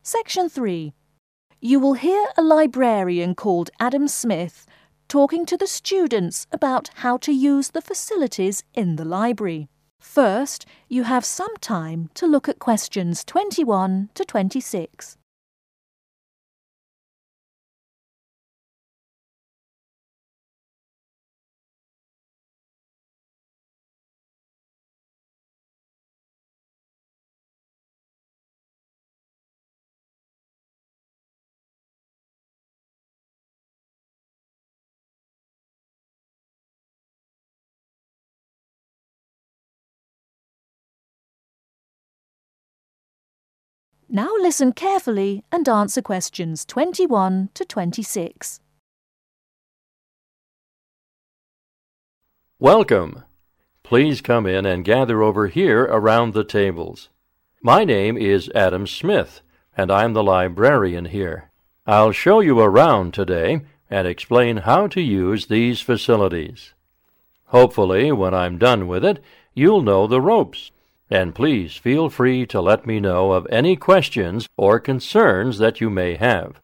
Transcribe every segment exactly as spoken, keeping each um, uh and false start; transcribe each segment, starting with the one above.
Section three. You will hear a librarian called Adam Smith talking to the students about how to use the facilities in the library. First, you have some time to look at questions twenty-one to twenty-six. Now listen carefully and answer questions twenty-one to twenty-six. Welcome. Please come in and gather over here around the tables. My name is Adam Smith, and I'm the librarian here. I'll show you around today and explain how to use these facilities. Hopefully, when I'm done with it, you'll know the ropes. And please feel free to let me know of any questions or concerns that you may have.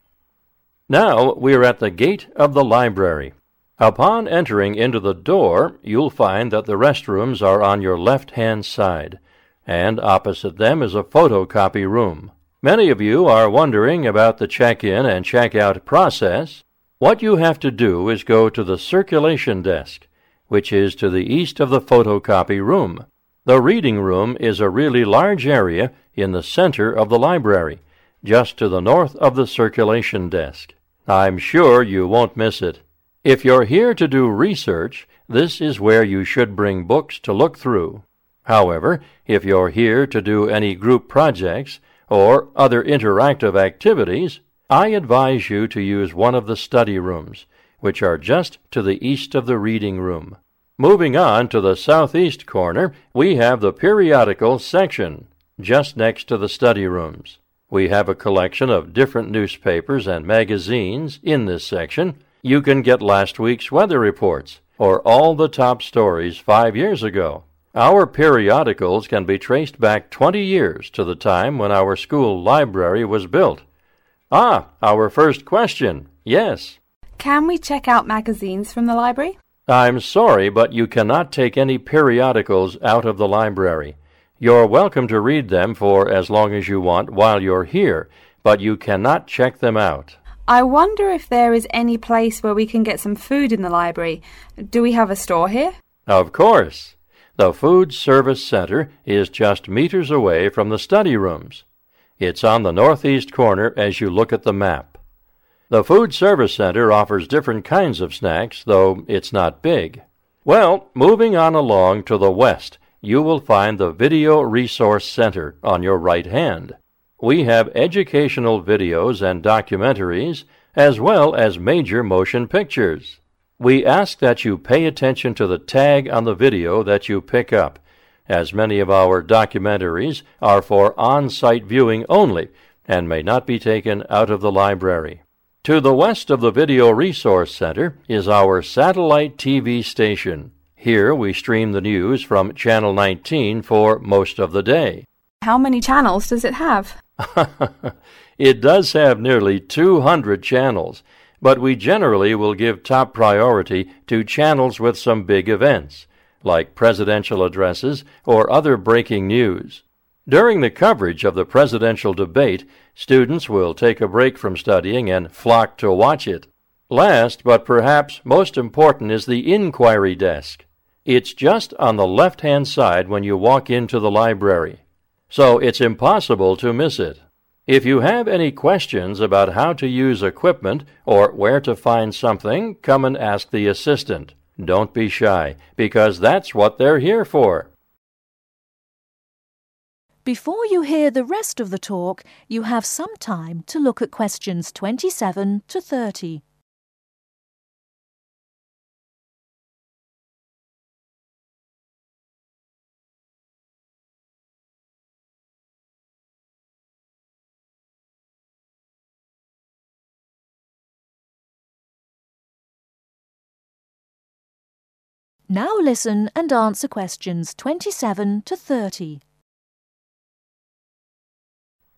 Now we're at the gate of the library. Upon entering into the door, you'll find that the restrooms are on your left-hand side, and opposite them is a photocopy room. Many of you are wondering about the check-in and check-out process. What you have to do is go to the circulation desk, which is to the east of the photocopy room. The reading room is a really large area in the center of the library, just to the north of the circulation desk. I'm sure you won't miss it. If you're here to do research, this is where you should bring books to look through. However, if you're here to do any group projects or other interactive activities, I advise you to use one of the study rooms, which are just to the east of the reading room. Moving on to the southeast corner, we have the periodical section, just next to the study rooms. We have a collection of different newspapers and magazines in this section. You can get last week's weather reports, or all the top stories five years ago. Our periodicals can be traced back twenty years to the time when our school library was built. Ah, our first question, yes. Can we check out magazines from the library? I'm sorry, but you cannot take any periodicals out of the library. You're welcome to read them for as long as you want while you're here, but you cannot check them out. I wonder if there is any place where we can get some food in the library. Do we have a store here? Of course. The Food Service Center is just meters away from the study rooms. It's on the northeast corner as you look at the map. The Food Service Center offers different kinds of snacks, though it's not big. Well, moving on along to the west, you will find the Video Resource Center on your right hand. We have educational videos and documentaries, as well as major motion pictures. We ask that you pay attention to the tag on the video that you pick up, as many of our documentaries are for on-site viewing only and may not be taken out of the library. To the west of the Video Resource Center is our satellite T V station. Here we stream the news from Channel nineteen for most of the day. How many channels does it have? It does have nearly two hundred channels, but we generally will give top priority to channels with some big events, like presidential addresses or other breaking news. During the coverage of the presidential debate, students will take a break from studying and flock to watch it. Last, but perhaps most important, is the inquiry desk. It's just on the left-hand side when you walk into the library, so it's impossible to miss it. If you have any questions about how to use equipment or where to find something, come and ask the assistant. Don't be shy, because that's what they're here for. Before you hear the rest of the talk, you have some time to look at questions twenty-seven to thirty. Now listen and answer questions twenty-seven to thirty.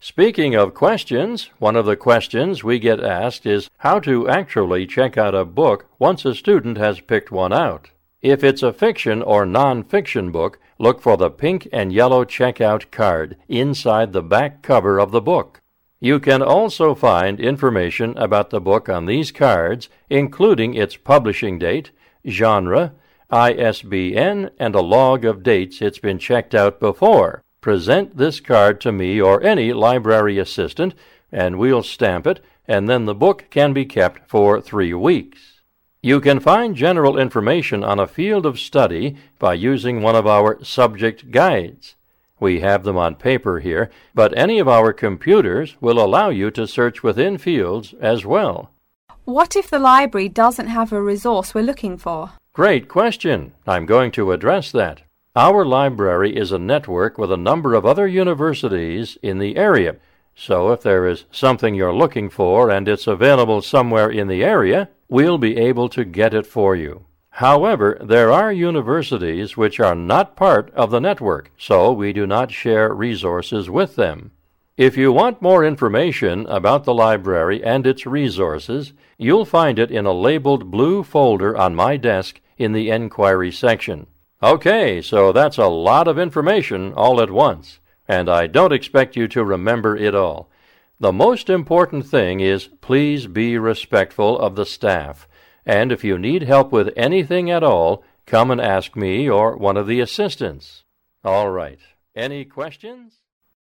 Speaking of questions, one of the questions we get asked is how to actually check out a book once a student has picked one out. If it's a fiction or non-fiction book, look for the pink and yellow checkout card inside the back cover of the book. You can also find information about the book on these cards, including its publishing date, genre, I S B N, and a log of dates it's been checked out before. Present this card to me or any library assistant, and we'll stamp it, and then the book can be kept for three weeks. You can find general information on a field of study by using one of our subject guides. We have them on paper here, but any of our computers will allow you to search within fields as well. What if the library doesn't have a resource we're looking for? Great question. I'm going to address that. Our library is a network with a number of other universities in the area. So if there is something you're looking for and it's available somewhere in the area, we'll be able to get it for you. However, there are universities which are not part of the network, so we do not share resources with them. If you want more information about the library and its resources, you'll find it in a labeled blue folder on my desk in the Enquiry section. Okay, so that's a lot of information all at once, and I don't expect you to remember it all. The most important thing is please be respectful of the staff, and if you need help with anything at all, come and ask me or one of the assistants. All right, any questions?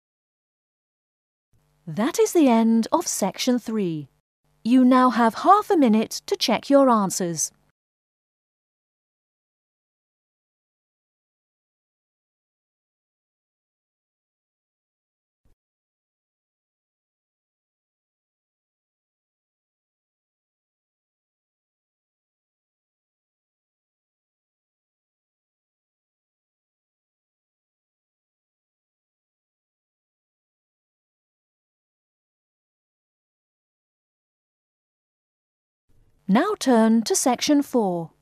That is the end of section three. You now have half a minute to check your answers. Now turn to section four.